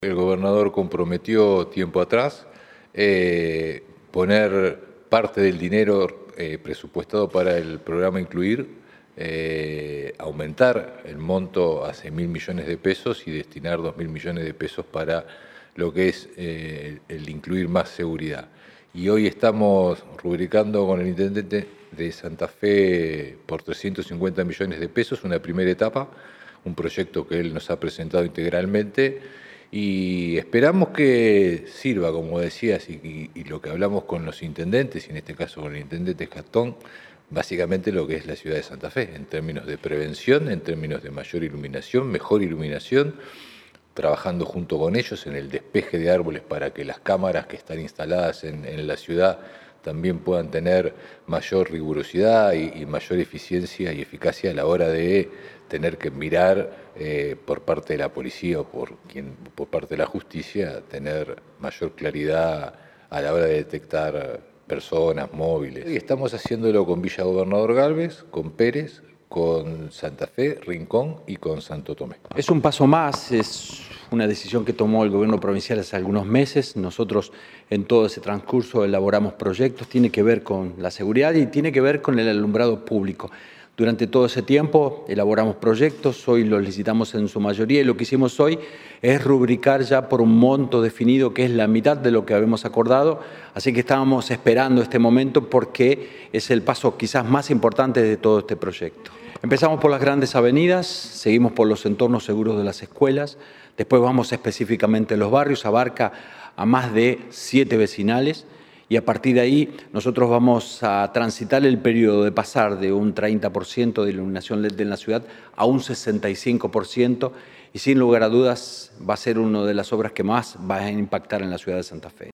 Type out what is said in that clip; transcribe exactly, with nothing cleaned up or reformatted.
El gobernador comprometió tiempo atrás eh, poner parte del dinero eh, presupuestado para el programa Incluir, eh, aumentar el monto a seis mil millones de pesos y destinar dos mil millones de pesos para lo que es eh, el Incluir Más Seguridad. Y hoy estamos rubricando con el intendente de Santa Fe por trescientos cincuenta millones de pesos, una primera etapa, un proyecto que él nos ha presentado integralmente. Y esperamos que sirva, como decías, y, y, y lo que hablamos con los intendentes, y en este caso con el intendente Gastón, básicamente lo que es la ciudad de Santa Fe, en términos de prevención, en términos de mayor iluminación, mejor iluminación, trabajando junto con ellos en el despeje de árboles para que las cámaras que están instaladas en, en la ciudad también puedan tener mayor rigurosidad y, y mayor eficiencia y eficacia a la hora de tener que mirar eh, por parte de la policía o por, quien, por parte de la justicia, tener mayor claridad a la hora de detectar personas, móviles. Y estamos haciéndolo con Villa Gobernador Galvez, con Pérez, con Santa Fe, Rincón y con Santo Tomé. Es un paso más, es una decisión que tomó el gobierno provincial hace algunos meses. Nosotros en todo ese transcurso elaboramos proyectos, tiene que ver con la seguridad y tiene que ver con el alumbrado público. Durante todo ese tiempo elaboramos proyectos, hoy los licitamos en su mayoría y lo que hicimos hoy es rubricar ya por un monto definido que es la mitad de lo que habíamos acordado, así que estábamos esperando este momento porque es el paso quizás más importante de todo este proyecto. Empezamos por las grandes avenidas, seguimos por los entornos seguros de las escuelas, después vamos específicamente a los barrios, abarca a más de siete vecinales y a partir de ahí nosotros vamos a transitar el periodo de pasar de un treinta por ciento de iluminación L E D en la ciudad a un sesenta y cinco por ciento y sin lugar a dudas va a ser una de las obras que más va a impactar en la ciudad de Santa Fe.